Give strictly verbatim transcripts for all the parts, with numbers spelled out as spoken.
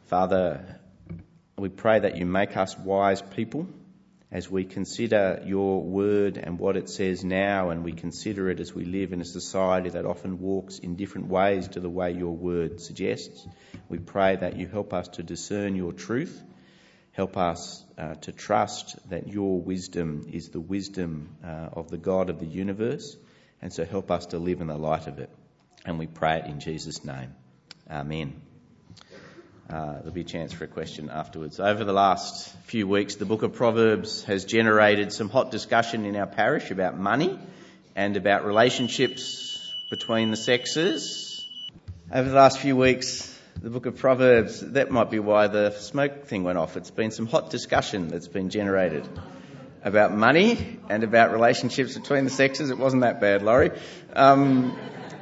Father, we pray that you make us wise people as we consider your word and what it says now, and we consider it as we live in a society that often walks in different ways to the way your word suggests. We pray that you help us to discern your truth, help us uh, to trust that your wisdom is the wisdom uh, of the God of the universe, and so help us to live in the light of it. And we pray it in Jesus' name. Amen. Uh, there'll be a chance for a question afterwards. Over the last few weeks, the book of Proverbs has generated some hot discussion in our parish about money and about relationships between the sexes. Over the last few weeks, the book of Proverbs, that might be why the smoke thing went off. It's been some hot discussion that's been generated about money and about relationships between the sexes. It wasn't that bad, Laurie. Um,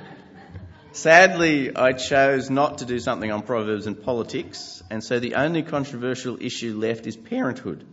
Sadly, I chose not to do something on Proverbs and politics, and so the only controversial issue left is parenthood.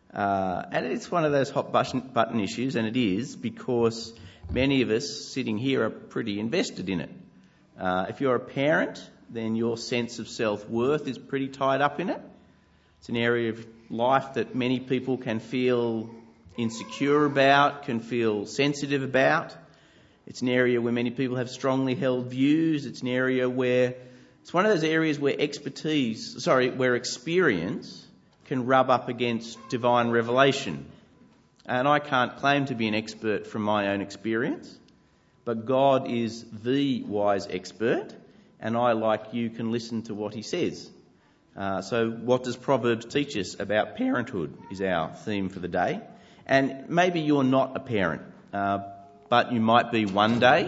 Uh, and it's one of those hot button issues, and it is because many of us sitting here are pretty invested in it. Uh, if you're a parent, then your sense of self-worth is pretty tied up in it. It's an area of life that many people can feel insecure about, can feel sensitive about. It's an area where many people have strongly held views. It's an area where, it's one of those areas where expertise, sorry, where experience can rub up against divine revelation. And I can't claim to be an expert from my own experience, but God is the wise expert, and I, like you, can listen to what he says. Uh, so what does Proverbs teach us about parenthood is our theme for the day. And maybe you're not a parent, uh, but you might be one day,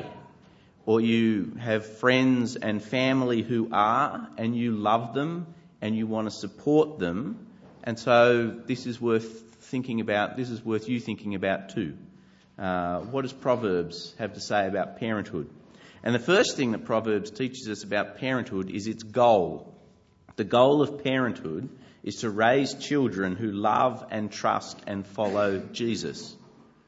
or you have friends and family who are, and you love them and you want to support them. And so this is worth thinking about, this is worth you thinking about too. Uh, what does Proverbs have to say about parenthood? And the first thing that Proverbs teaches us about parenthood is its goal. The goal of parenthood is to raise children who love and trust and follow Jesus.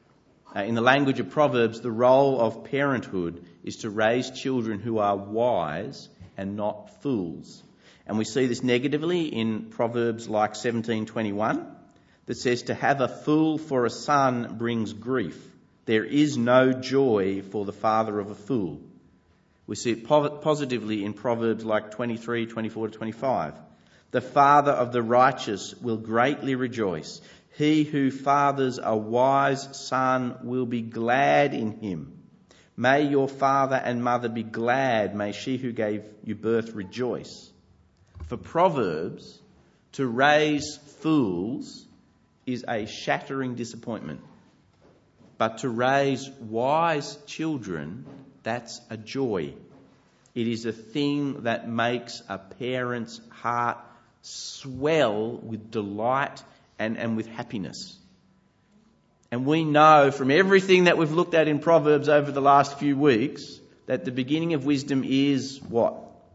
Uh, in the language of Proverbs, the role of parenthood is to raise children who are wise and not fools. And we see this negatively in Proverbs like seventeen twenty-one that says, "To have a fool for a son brings grief. There is no joy for the father of a fool." We see it po- positively in Proverbs like twenty-three twenty-four to twenty-five. "The father of the righteous will greatly rejoice. He who fathers a wise son will be glad in him. May your father and mother be glad. May she who gave you birth rejoice." For Proverbs, to raise fools is a shattering disappointment. But to raise wise children, that's a joy. It is a thing that makes a parent's heart swell with delight And, and with happiness. And we know from everything that we've looked at in Proverbs over the last few weeks that the beginning of wisdom is what?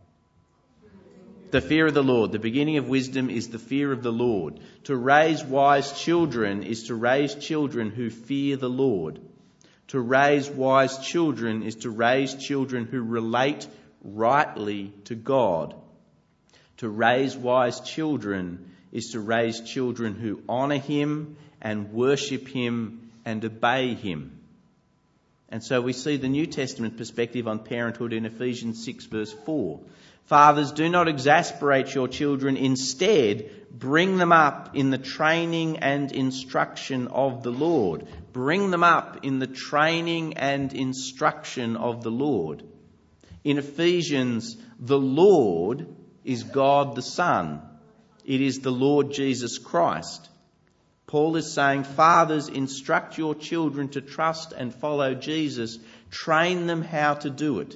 The fear of the Lord. The beginning of wisdom is the fear of the Lord. To raise wise children is to raise children who fear the Lord. To raise wise children is to raise children who relate rightly to God. To raise wise children is to raise children who honour him and worship him and obey him. And so we see the New Testament perspective on parenthood in Ephesians six verse four. "Fathers, do not exasperate your children. Instead, bring them up in the training and instruction of the Lord." Bring them up in the training and instruction of the Lord. In Ephesians, the Lord is God the Son. It is the Lord Jesus Christ. Paul is saying, fathers, instruct your children to trust and follow Jesus. Train them how to do it.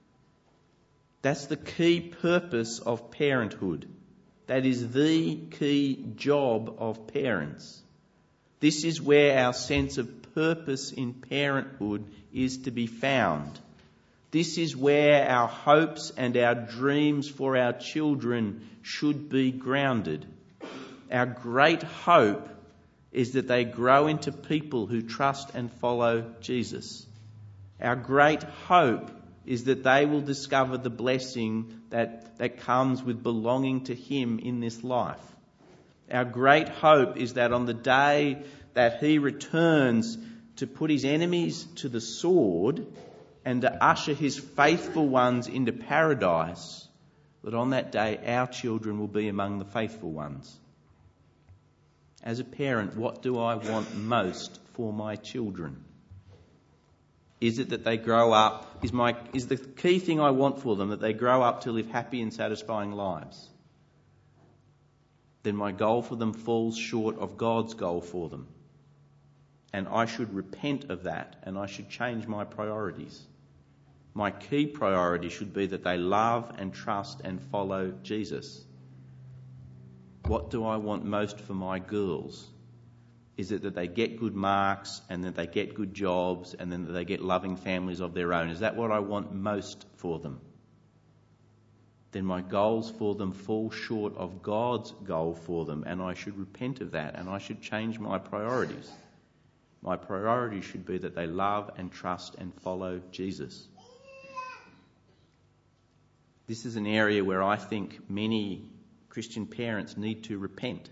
That's the key purpose of parenthood. That is the key job of parents. This is where our sense of purpose in parenthood is to be found. This is where our hopes and our dreams for our children should be grounded. Our great hope is that they grow into people who trust and follow Jesus. Our great hope is that they will discover the blessing that, that comes with belonging to Him in this life. Our great hope is that on the day that He returns to put His enemies to the sword and to usher His faithful ones into paradise, that on that day our children will be among the faithful ones. As a parent, what do I want most for my children? Is it that they grow up, is my is the key thing I want for them that they grow up to live happy and satisfying lives? Then my goal for them falls short of God's goal for them. And I should repent of that, and I should change my priorities. My key priority should be that they love and trust and follow Jesus. What do I want most for my girls? Is it that they get good marks and that they get good jobs and then that they get loving families of their own? Is that what I want most for them? Then my goals for them fall short of God's goal for them, and I should repent of that, and I should change my priorities. My priority should be that they love and trust and follow Jesus. This is an area where I think many Christian parents need to repent.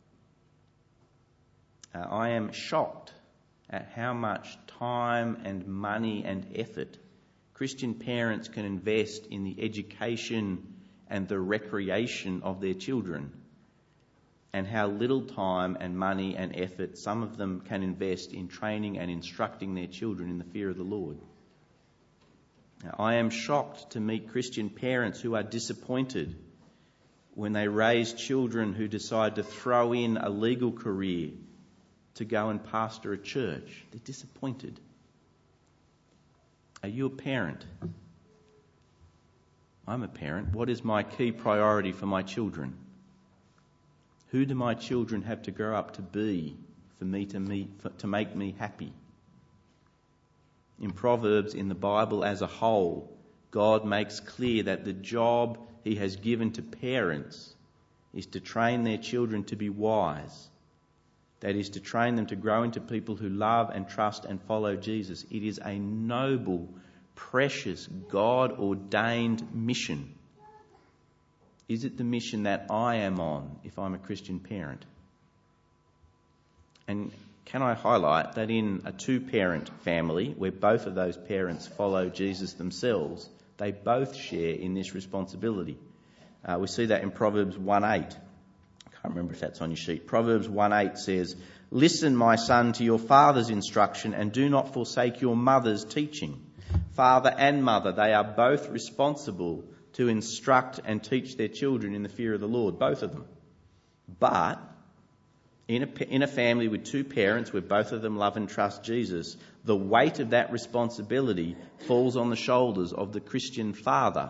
Uh, I am shocked at how much time and money and effort Christian parents can invest in the education and the recreation of their children, and how little time and money and effort some of them can invest in training and instructing their children in the fear of the Lord. Now, I am shocked to meet Christian parents who are disappointed when they raise children who decide to throw in a legal career to go and pastor a church. They're disappointed. Are you a parent? I'm a parent. What is my key priority for my children? Who do my children have to grow up to be for me to meet, for, to make me happy? In Proverbs, in the Bible as a whole, God makes clear that the job He has given to parents is to train their children to be wise. That is, to train them to grow into people who love and trust and follow Jesus. It is a noble, precious, God-ordained mission. Is it the mission that I am on if I'm a Christian parent? And can I highlight that in a two-parent family, where both of those parents follow Jesus themselves, they both share in this responsibility. Uh, we see that in Proverbs one eight. I can't remember if that's on your sheet. Proverbs one eight says, "Listen, my son, to your father's instruction, and do not forsake your mother's teaching." Father and mother, they are both responsible to instruct and teach their children in the fear of the Lord, both of them. But in a, in a family with two parents where both of them love and trust Jesus, the weight of that responsibility falls on the shoulders of the Christian father.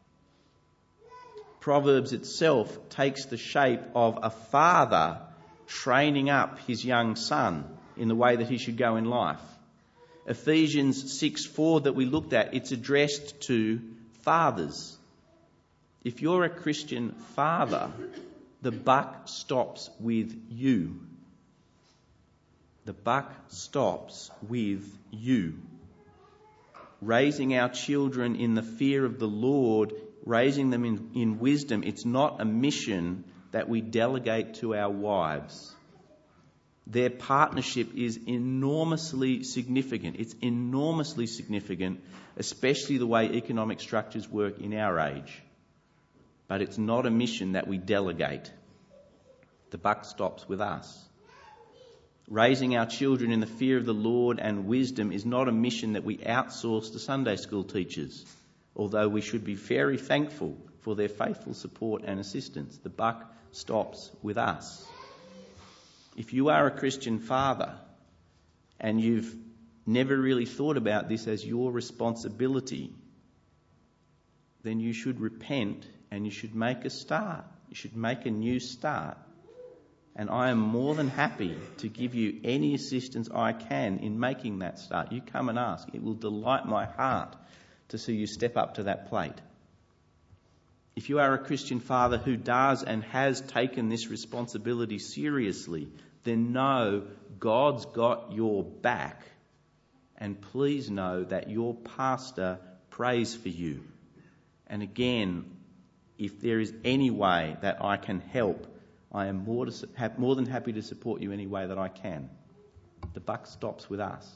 Proverbs itself takes the shape of a father training up his young son in the way that he should go in life. Ephesians six four that we looked at, it's addressed to fathers. If you're a Christian father, the buck stops with you. The buck stops with you. Raising our children in the fear of the Lord, raising them in, in wisdom, it's not a mission that we delegate to our wives. Their partnership is enormously significant. It's enormously significant, especially the way economic structures work in our age. But it's not a mission that we delegate. The buck stops with us. Raising our children in the fear of the Lord and wisdom is not a mission that we outsource to Sunday school teachers, although we should be very thankful for their faithful support and assistance. The buck stops with us. If you are a Christian father and you've never really thought about this as your responsibility, then you should repent and you should make a start. You should make a new start. And I am more than happy to give you any assistance I can in making that start. You come and ask. It will delight my heart to see you step up to that plate. If you are a Christian father who does and has taken this responsibility seriously, then know God's got your back. And please know that your pastor prays for you. And again, if there is any way that I can help, I am more, to, more than happy to support you any way that I can. The buck stops with us.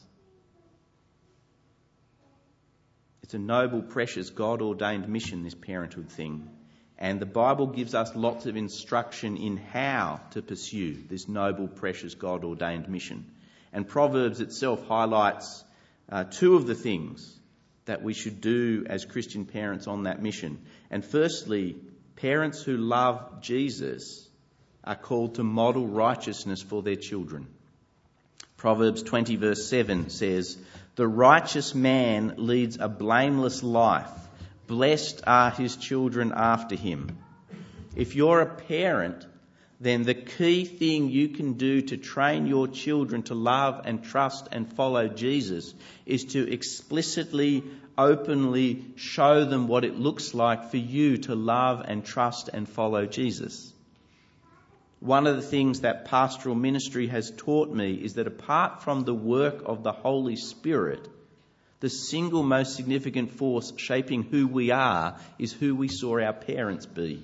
It's a noble, precious, God-ordained mission, this parenthood thing. And the Bible gives us lots of instruction in how to pursue this noble, precious, God-ordained mission. And Proverbs itself highlights uh, two of the things that we should do as Christian parents on that mission. And firstly, parents who love Jesus are called to model righteousness for their children. Proverbs twenty verse seven says, "The righteous man leads a blameless life. Blessed are his children after him." If you're a parent, then the key thing you can do to train your children to love and trust and follow Jesus is to explicitly, openly show them what it looks like for you to love and trust and follow Jesus. One of the things that pastoral ministry has taught me is that apart from the work of the Holy Spirit, the single most significant force shaping who we are is who we saw our parents be.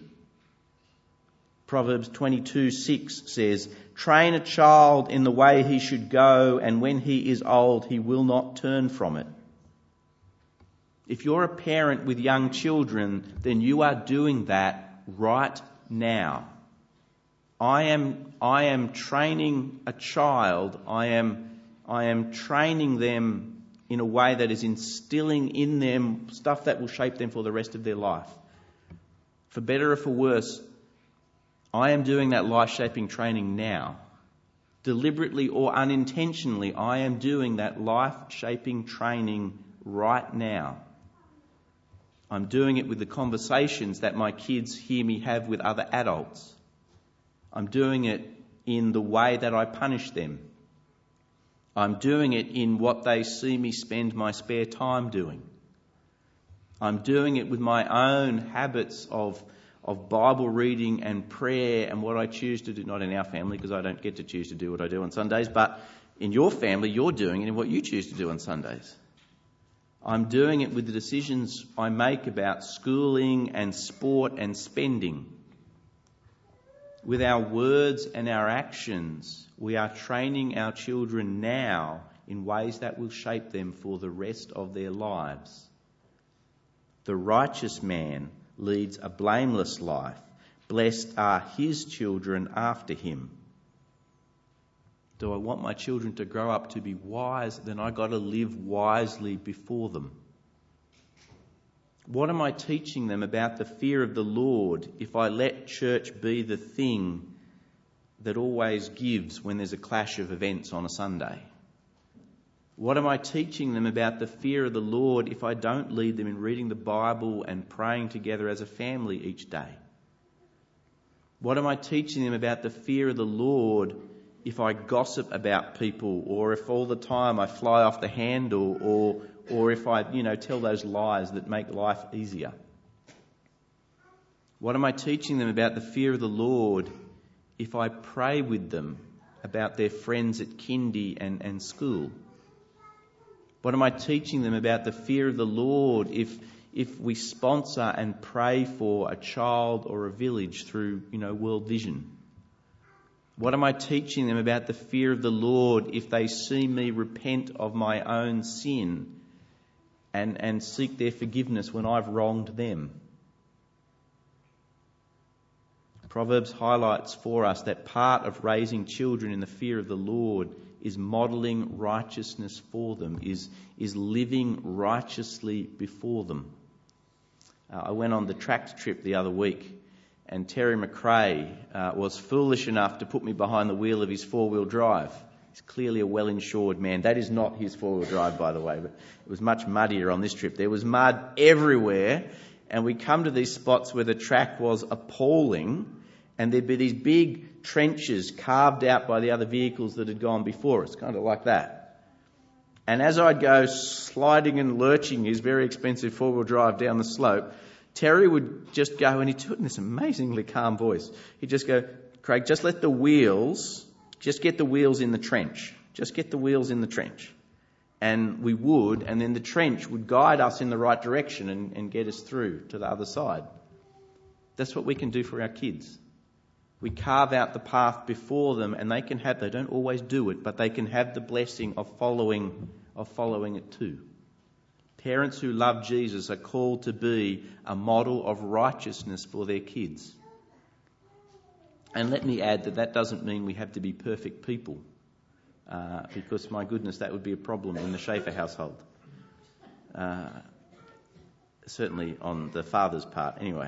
Proverbs twenty-two six says, "Train a child in the way he should go, and when he is old, he will not turn from it." If you're a parent with young children, then you are doing that right now. I am, I am training a child. I am, I am training them in a way that is instilling in them stuff that will shape them for the rest of their life. For better or for worse, I am doing that life-shaping training now. Deliberately or unintentionally, I am doing that life-shaping training right now. I'm doing it with the conversations that my kids hear me have with other adults. I'm doing it in the way that I punish them. I'm doing it in what they see me spend my spare time doing. I'm doing it with my own habits of, of Bible reading and prayer and what I choose to do, not in our family because I don't get to choose to do what I do on Sundays, but in your family you're doing it in what you choose to do on Sundays. I'm doing it with the decisions I make about schooling and sport and spending. With our words and our actions, we are training our children now in ways that will shape them for the rest of their lives. The righteous man leads a blameless life. Blessed are his children after him. Do I want my children to grow up to be wise? Then I've got to live wisely before them. What am I teaching them about the fear of the Lord if I let church be the thing that always gives when there's a clash of events on a Sunday? What am I teaching them about the fear of the Lord if I don't lead them in reading the Bible and praying together as a family each day? What am I teaching them about the fear of the Lord if I gossip about people, or if all the time I fly off the handle, or or if I, you know, tell those lies that make life easier? What am I teaching them about the fear of the Lord if I pray with them about their friends at kindy and, and school? What am I teaching them about the fear of the Lord if if we sponsor and pray for a child or a village through, you know, World Vision? What am I teaching them about the fear of the Lord if they see me repent of my own sin and, and seek their forgiveness when I've wronged them? Proverbs highlights for us that part of raising children in the fear of the Lord is modelling righteousness for them, is, is living righteously before them. Uh, I went on the tract trip the other week, and Terry McRae uh, was foolish enough to put me behind the wheel of his four-wheel drive. He's clearly a well-insured man. That is not his four-wheel drive, by the way, but it was much muddier on this trip. There was mud everywhere, and we come to these spots where the track was appalling, and there'd be these big trenches carved out by the other vehicles that had gone before us, kind of like that. And as I'd go sliding and lurching his very expensive four-wheel drive down the slope, Terry would just go, and he'd do it in this amazingly calm voice. He'd just go, "Craig, just let the wheels, just get the wheels in the trench. Just get the wheels in the trench." and we would, and then the trench would guide us in the right direction and, and get us through to the other side. That's what we can do for our kids. We carve out the path before them, and they can have, they don't always do it, but they can have the blessing of following, of following it too. Parents who love Jesus are called to be a model of righteousness for their kids. And let me add that that doesn't mean we have to be perfect people, uh, because, my goodness, that would be a problem in the Schaefer household. Uh, certainly on the father's part, anyway.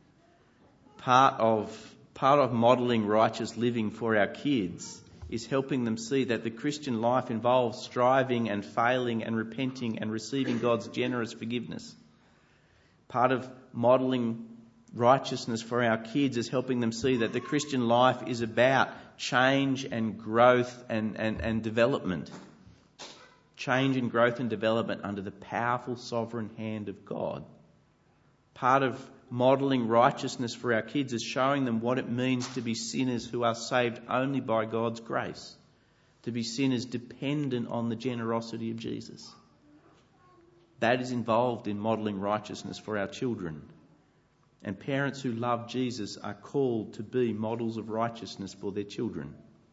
Part of part of modelling righteous living for our kids is helping them see that the Christian life involves striving and failing and repenting and receiving God's generous forgiveness. Part of modelling righteousness for our kids is helping them see that the Christian life is about change and growth and, and, and development. Change and growth and development under the powerful sovereign hand of God. Part of modelling righteousness for our kids is showing them what it means to be sinners who are saved only by God's grace. To be sinners dependent on the generosity of Jesus. That is involved in modelling righteousness for our children. And parents who love Jesus are called to be models of righteousness for their children.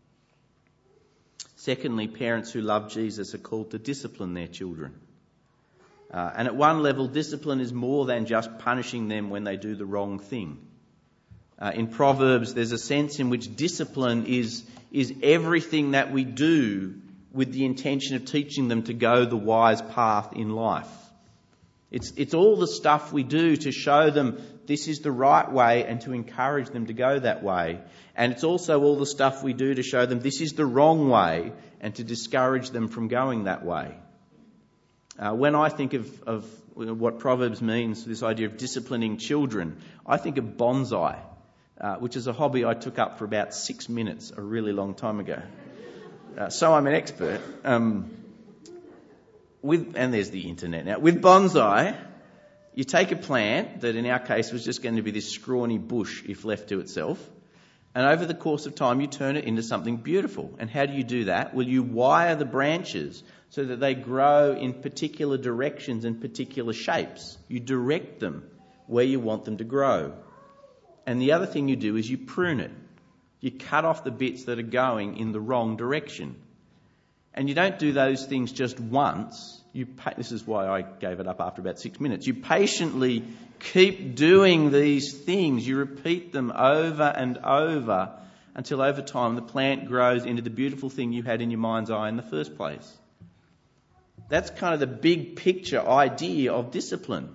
Secondly, parents who love Jesus are called to discipline their children. Uh, and at one level, discipline is more than just punishing them when they do the wrong thing. Uh, in Proverbs, there's a sense in which discipline is, is everything that we do with the intention of teaching them to go the wise path in life. It's, it's all the stuff we do to show them this is the right way and to encourage them to go that way. And it's also all the stuff we do to show them this is the wrong way and to discourage them from going that way. Uh, when I think of, of what Proverbs means, this idea of disciplining children, I think of bonsai, uh, which is a hobby I took up for about six minutes a really long time ago. Uh, so I'm an expert. Um, with and there's the internet now. With bonsai, you take a plant that in our case was just going to be this scrawny bush if left to itself, and over the course of time you turn it into something beautiful. And how do you do that? Well, you wire the branches so that they grow in particular directions and particular shapes. You direct them where you want them to grow. And the other thing you do is you prune it. You cut off the bits that are going in the wrong direction. And you don't do those things just once. You pa- this is why I gave it up after about six minutes. You patiently keep doing these things. You repeat them over and over until over time the plant grows into the beautiful thing you had in your mind's eye in the first place. That's kind of the big picture idea of discipline.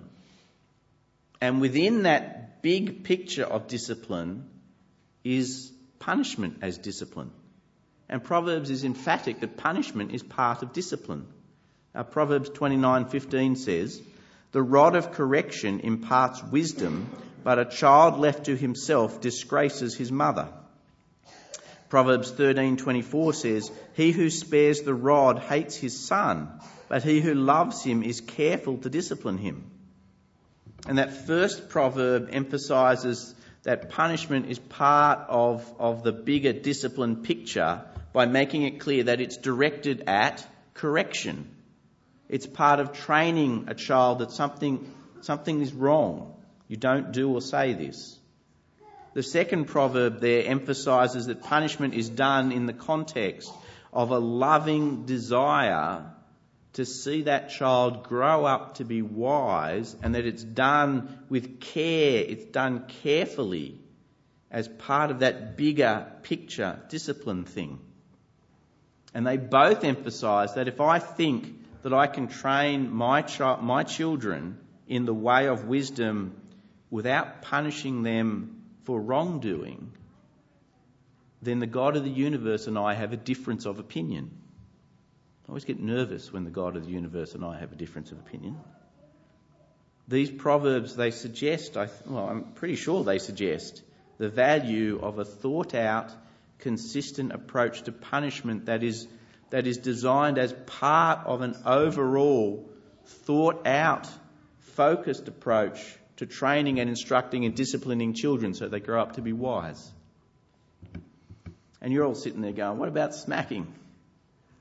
And within that big picture of discipline is punishment as discipline. And Proverbs is emphatic that punishment is part of discipline. Now, Proverbs twenty-nine fifteen says, "The rod of correction imparts wisdom, but a child left to himself disgraces his mother." Proverbs thirteen twenty-four says, "He who spares the rod hates his son, but he who loves him is careful to discipline him." And that first proverb emphasises that punishment is part of, of the bigger discipline picture by making it clear that it's directed at correction. It's part of training a child that something, something is wrong. You don't do or say this. The second proverb there emphasises that punishment is done in the context of a loving desire to see that child grow up to be wise, and that it's done with care, it's done carefully as part of that bigger picture discipline thing. And they both emphasise that if I think that I can train my chi- my children in the way of wisdom without punishing them for wrongdoing, then the God of the universe and I have a difference of opinion. I always get nervous when the God of the universe and I have a difference of opinion. These proverbs, they suggest, I th- well, I'm pretty sure they suggest the value of a thought-out, consistent approach to punishment that is that is designed as part of an overall, thought-out, focused approach to training and instructing and disciplining children so they grow up to be wise. And you're all sitting there going, what about smacking?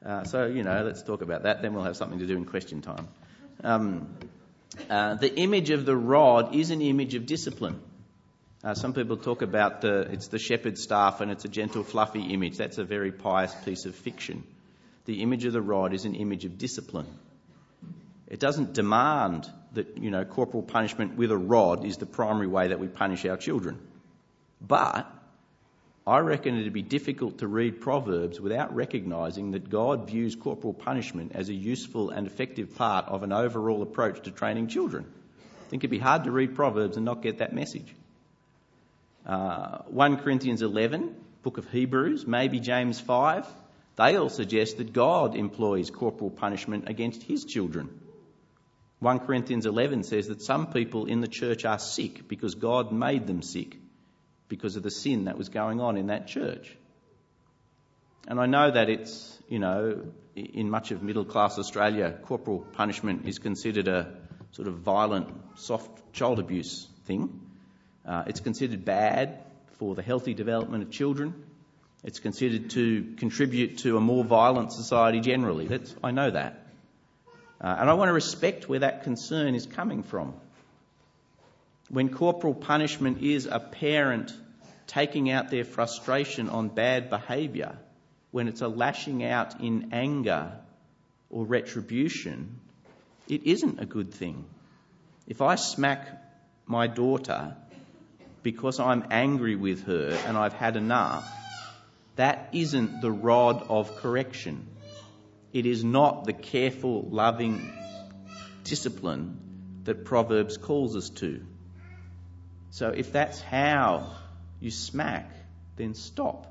Uh, so, you know, let's talk about that. Then we'll have something to do in question time. Um, uh, the image of the rod is an image of discipline. Uh, some people talk about the it's the shepherd's staff and it's a gentle, fluffy image. That's a very pious piece of fiction. The image of the rod is an image of discipline. It doesn't demand that, you know, corporal punishment with a rod is the primary way that we punish our children. But I reckon it'd be difficult to read Proverbs without recognising that God views corporal punishment as a useful and effective part of an overall approach to training children. I think it'd be hard to read Proverbs and not get that message. Uh, First Corinthians eleven, book of Hebrews, maybe James five, they all suggest that God employs corporal punishment against his children. First Corinthians eleven says that some people in the church are sick because God made them sick, because of the sin that was going on in that church. And I know that it's, you know, in much of middle-class Australia, corporal punishment is considered a sort of violent, soft child abuse thing. Uh, it's considered bad for the healthy development of children. It's considered to contribute to a more violent society generally. That's, I know that. Uh, and I want to respect where that concern is coming from. When corporal punishment is a parent taking out their frustration on bad behaviour, when it's a lashing out in anger or retribution, it isn't a good thing. If I smack my daughter because I'm angry with her and I've had enough, that isn't the rod of correction. It is not the careful, loving discipline that Proverbs calls us to. So if that's how you smack, then stop.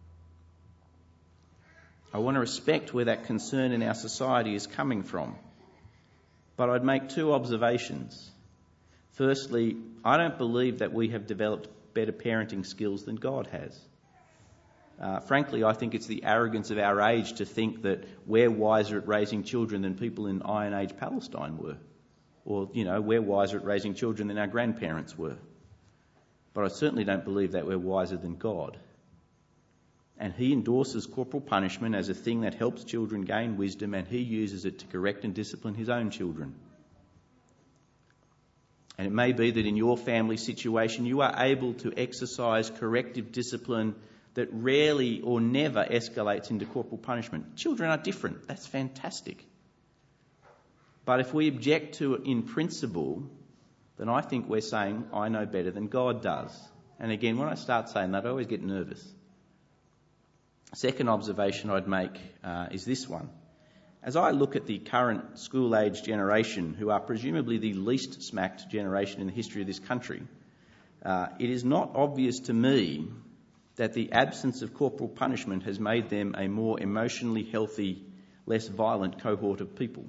I want to respect where that concern in our society is coming from. But I'd make two observations. Firstly, I don't believe that we have developed better parenting skills than God has. Uh, frankly, I think it's the arrogance of our age to think that we're wiser at raising children than people in Iron Age Palestine were. Or, you know, we're wiser at raising children than our grandparents were. But I certainly don't believe that we're wiser than God. And he endorses corporal punishment as a thing that helps children gain wisdom, and he uses it to correct and discipline his own children. And it may be that in your family situation you are able to exercise corrective discipline that rarely or never escalates into corporal punishment. Children are different. That's fantastic. But if we object to it in principle, then I think we're saying, I know better than God does. And again, when I start saying that, I always get nervous. Second observation I'd make uh, is this one. As I look at the current school-age generation, who are presumably the least smacked generation in the history of this country, uh, it is not obvious to me that the absence of corporal punishment has made them a more emotionally healthy, less violent cohort of people.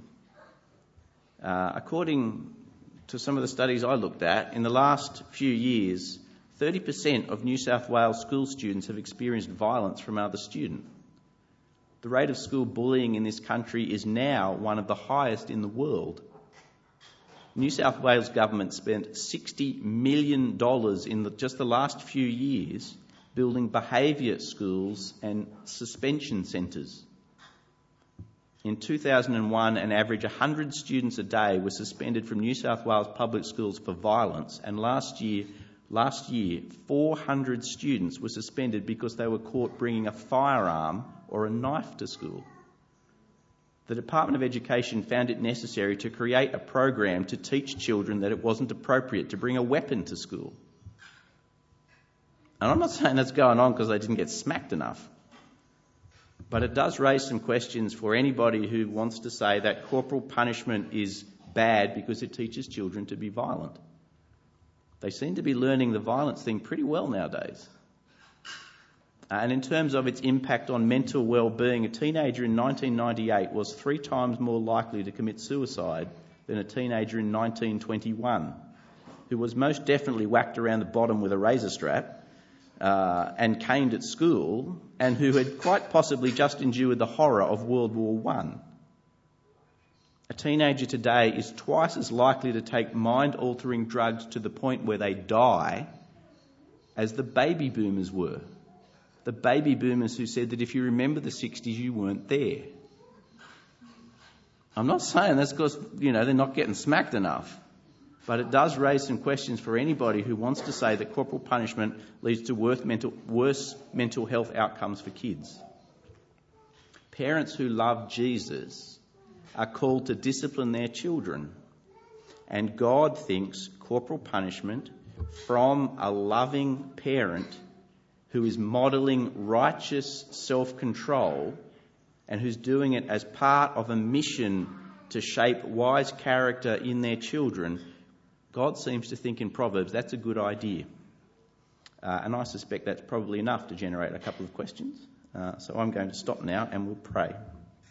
Uh, according to some of the studies I looked at, in the last few years, thirty percent of New South Wales school students have experienced violence from another student. The rate of school bullying in this country is now one of the highest in the world. New South Wales government spent sixty million dollars in the, just the last few years building behaviour schools and suspension centres. In two thousand one, an average one hundred students a day were suspended from New South Wales public schools for violence, and last year, last year, four hundred students were suspended because they were caught bringing a firearm or a knife to school. The Department of Education found it necessary to create a program to teach children that it wasn't appropriate to bring a weapon to school. And I'm not saying that's going on because they didn't get smacked enough. But it does raise some questions for anybody who wants to say that corporal punishment is bad because it teaches children to be violent. They seem to be learning the violence thing pretty well nowadays. And in terms of its impact on mental well-being, a teenager in nineteen ninety-eight was three times more likely to commit suicide than a teenager in nineteen twenty-one, who was most definitely whacked around the bottom with a razor strap uh, and caned at school, and who had quite possibly just endured the horror of World War One. A teenager today is twice as likely to take mind-altering drugs to the point where they die as the baby boomers were. The baby boomers who said that if you remember the sixties, you weren't there. I'm not saying that's because, you know, they're not getting smacked enough. But it does raise some questions for anybody who wants to say that corporal punishment leads to worse mental, worse mental health outcomes for kids. Parents who love Jesus are called to discipline their children. And God thinks corporal punishment from a loving parent who is modelling righteous self-control and who's doing it as part of a mission to shape wise character in their children, God seems to think in Proverbs that's a good idea. Uh, and I suspect that's probably enough to generate a couple of questions. Uh, so I'm going to stop now and we'll pray.